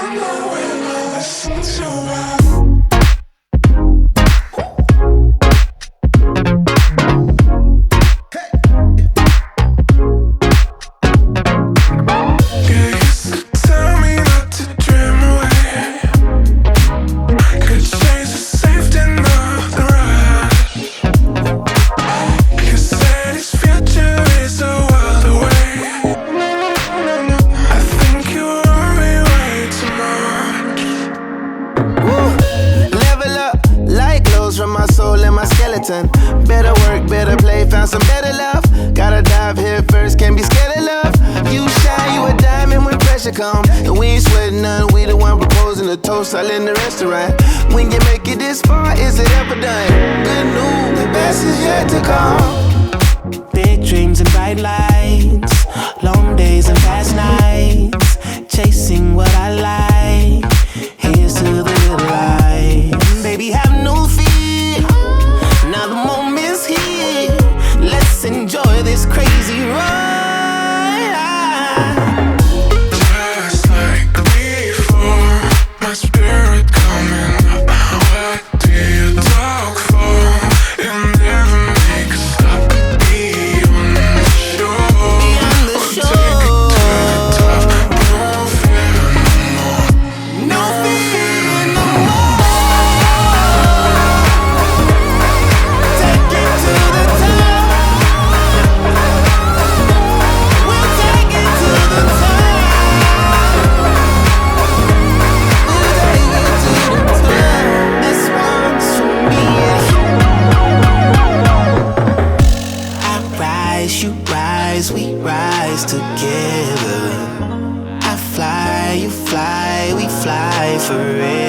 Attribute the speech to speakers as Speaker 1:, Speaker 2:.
Speaker 1: From my soul and my skeleton. Better work, better play, found some better love. Gotta dive here first, can't be scared of love. You shine, you a diamond when pressure come. And we ain't sweating none, we the one proposing the toast all in the restaurant. When you make it this far, is it ever done? Good news, the best is yet to come.
Speaker 2: Big dreams and bright lights, long days and fast nights, chasing what I like. Here's to the little light. Baby, have no fear. Now the moment's here. Let's enjoy this crazy ride.
Speaker 3: Just like before, my spirit coming up. What do you talk for? It never makes us stop. Be on the shore. Take it to the top. No fear no more.
Speaker 2: No fear no more. You rise, we rise together. I fly, you fly, we fly forever.